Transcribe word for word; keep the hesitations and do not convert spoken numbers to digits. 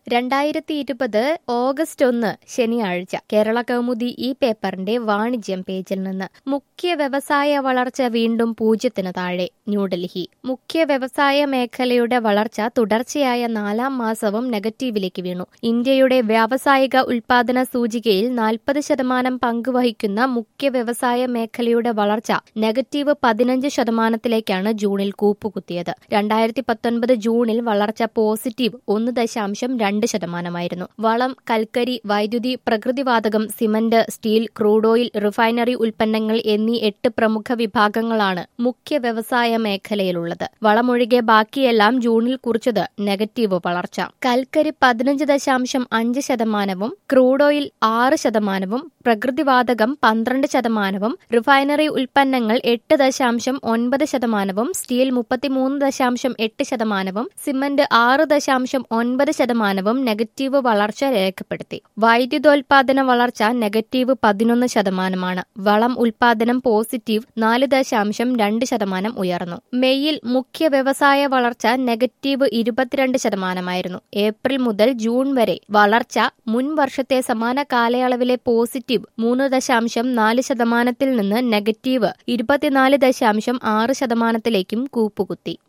രണ്ടായിരത്തി ഇരുപത് ഓഗസ്റ്റ് ഒന്ന് ശനിയാഴ്ച കേരള കൗമുദി ഈ പേപ്പറിന്റെ വാണിജ്യം പേജിൽ നിന്ന് മുഖ്യ വ്യവസായ വളർച്ച വീണ്ടും പൂജ്യത്തിന് താഴെ ന്യൂഡൽഹി. മുഖ്യ വ്യവസായ മേഖലയുടെ വളർച്ച തുടർച്ചയായ നാലാം മാസവും നെഗറ്റീവിലേക്ക് വീണു. ഇന്ത്യയുടെ വ്യാവസായിക ഉൽപാദന സൂചികയിൽ നാൽപ്പത് ശതമാനം പങ്കുവഹിക്കുന്ന മുഖ്യ വ്യവസായ മേഖലയുടെ വളർച്ച നെഗറ്റീവ് പതിനഞ്ച് ശതമാനത്തിലേക്കാണ് ജൂണിൽ കൂപ്പുകുത്തിയത്. രണ്ടായിരത്തി പത്തൊൻപത് ജൂണിൽ വളർച്ച പോസിറ്റീവ് ഒന്ന് ദശാംശം രണ്ട് ശതമാനമായിരുന്നു. വളം, കൽക്കരി, വൈദ്യുതി, പ്രകൃതിവാതകം, cement, steel, crude oil, refinery ഉൽപ്പന്നങ്ങൾ എന്നീ എട്ട് പ്രമുഖ വിഭാഗങ്ങളാണ് മുഖ്യ വ്യവസായ മേഖലയിലുള്ളത്. വളമൊഴികെ ബാക്കിയെല്ലാം ജൂണിൽ കുറിച്ചത് നെഗറ്റീവ് വളർച്ച. കൽക്കരി പതിനഞ്ച് ദശാംശം അഞ്ച് ശതമാനവും ക്രൂഡ് ഓയിൽ ആറ് ശതമാനവും പ്രകൃതിവാതകം പന്ത്രണ്ട് ശതമാനവും റിഫൈനറി ഉൽപ്പന്നങ്ങൾ എട്ട് ദശാംശം ഒൻപത് ശതമാനവും സ്റ്റീൽ മുപ്പത്തിമൂന്ന് ദശാംശം എട്ട് ശതമാനവും സിമന്റ് ആറ് ദശാംശം ഒൻപത് ശതമാനവും നെഗറ്റീവ് വളർച്ച രേഖപ്പെടുത്തി. വൈദ്യുതോൽപാദന വളർച്ച നെഗറ്റീവ് പതിനൊന്ന് ശതമാനമാണ്. വളം ഉൽപാദനം പോസിറ്റീവ് നാല് ദശാംശം രണ്ട് ശതമാനം ഉയർന്നു. മെയ്യിൽ മുഖ്യ വ്യവസായ വളർച്ച നെഗറ്റീവ് ഇരുപത്തിരണ്ട് ശതമാനമായിരുന്നു. ഏപ്രിൽ മുതൽ ജൂൺ വരെ വളർച്ച മുൻ വർഷത്തെ സമാന കാലയളവിലെ പോസിറ്റീവ് മൂന്ന് ദശാംശം നാല് ശതമാനത്തിൽ നിന്ന് നെഗറ്റീവ് ഇരുപത്തിനാല് ദശാംശം ആറ് ശതമാനത്തിലേക്കും കൂപ്പുകുത്തി.